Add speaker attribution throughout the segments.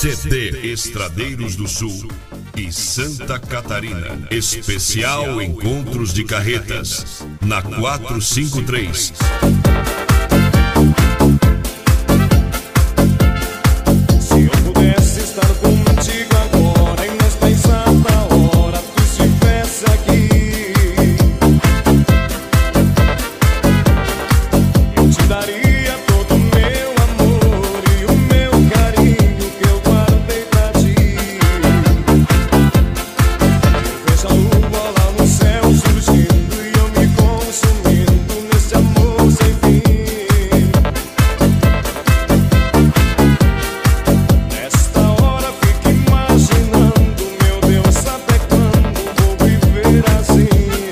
Speaker 1: CD Estradeiros do Sul e Santa Catarina. Especial Encontros de Carretas, na 453.
Speaker 2: Se eu pudesse estar contigo agora e nesta exata hora tu estivesse aqui, eu te daria todo o meu amor e o meu carinho que eu guardei pra ti. Eu vejo a lua lá no céu surgindo e eu me consumindo nesse amor sem fim. Nesta hora fico imaginando, meu Deus, até quando vou viver assim?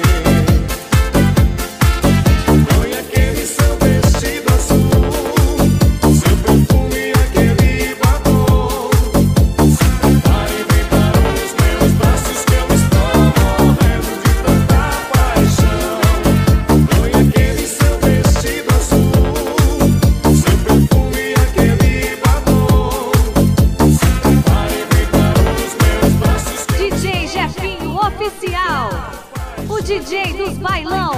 Speaker 2: Põe aquele seu vestido azul, seu perfume, aquele batom, para inventar os meus braços que eu estou morrendo de tanta paixão. Põe aquele seu vestido azul, seu perfume, aquele batom, para inventar os meus braços que eu
Speaker 3: DJ Jefinho Oficial, o DJ dos bailão.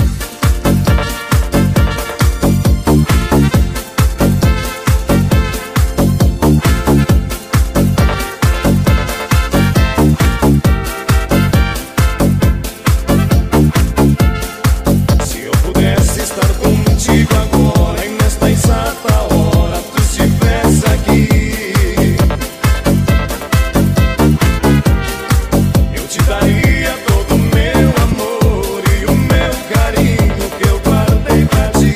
Speaker 2: Se eu pudesse estar contigo agora e nesta exata hora tu estivesse aqui, eu te daria todo o meu amor e o meu carinho que eu guardei pra ti.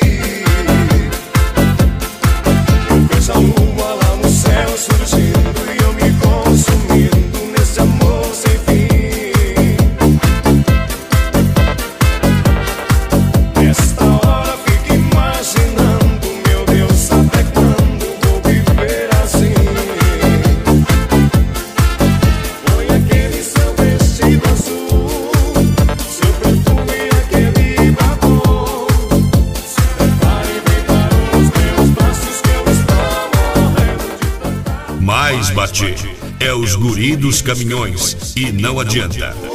Speaker 2: Eu vejo a lua lá no céu surgindo e eu me consumindo nesse amor sem fim. Nesta hora fico imaginando, meu Deus, até quando vou viver assim? Põe aquele seu vestido azul, seu perfume, aquele batom, para inventar os meus braços que eu estou morrendo de tanta.
Speaker 1: Mais bater é os guri dos caminhões e não adianta.